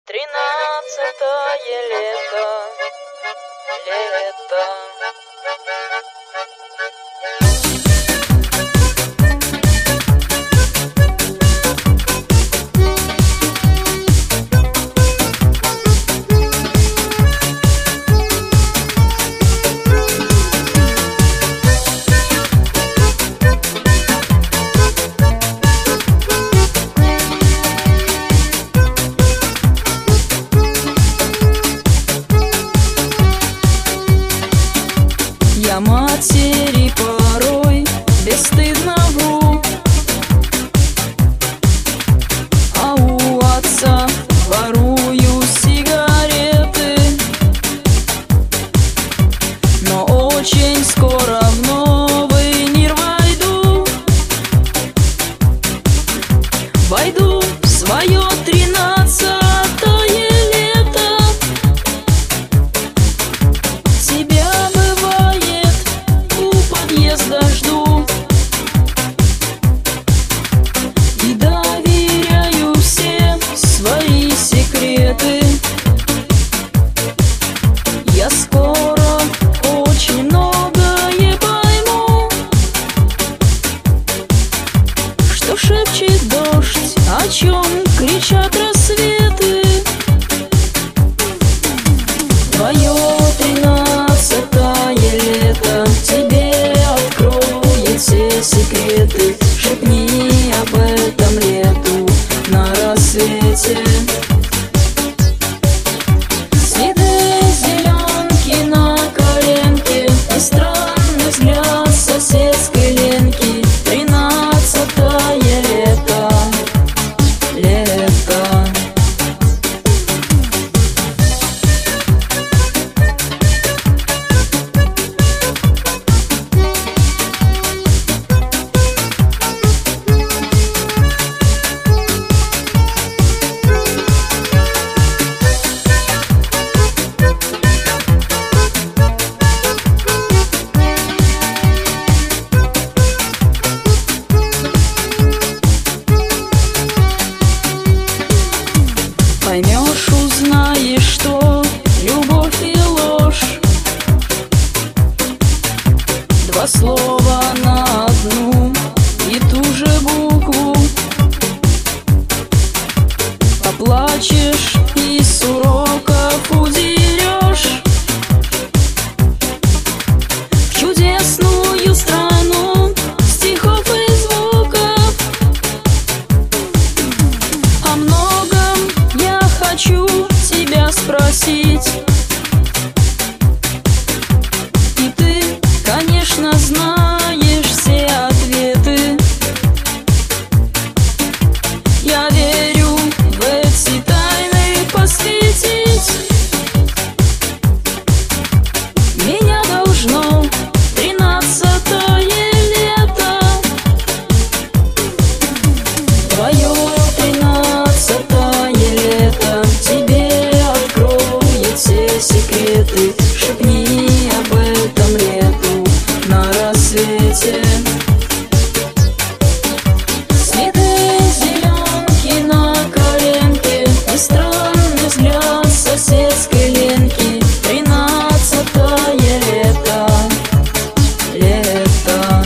13-е лето, лето. Я матери порой бесстыдно вру, а у отца ворую сигареты. Но очень скоро в новый мир войду в свое 13-е лето. Тебя бывает у подъезда жду и доверяю все свои секреты. Я скоро очень многое пойму, что шепчет дождь, о чем кричат рассветы. Твое 13-е лето тебе откроет все секреты. Шепни об этом лету на рассвете. Цветы зеленки на коленке и странный взгляд соседской Ленки. 13-е лето, лето. Поймешь, узнаешь, что любовь и ложь — два слова на одну и ту же букву. Поплачешь и с уроков удерешь в чудесную страну стихов и звуков. О многом я хочу тебя спросить, и ты, конечно, знаешь все ответы. Я верю в эти тайны посвятить. Меня должно 13-е лето. Твое 13-е лето тебе откроет все секреты. Шепни об этом лету на рассвете. Цветы зеленки на коленке и странный взгляд соседской Ленки. 13-е лето, лето.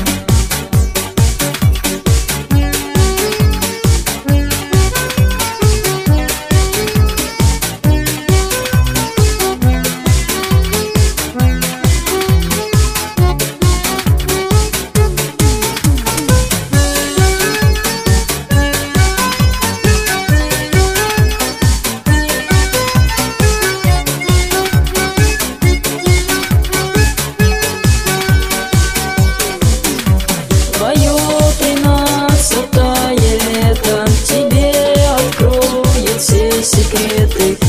Твое 13-е лето тебе откроет все секреты.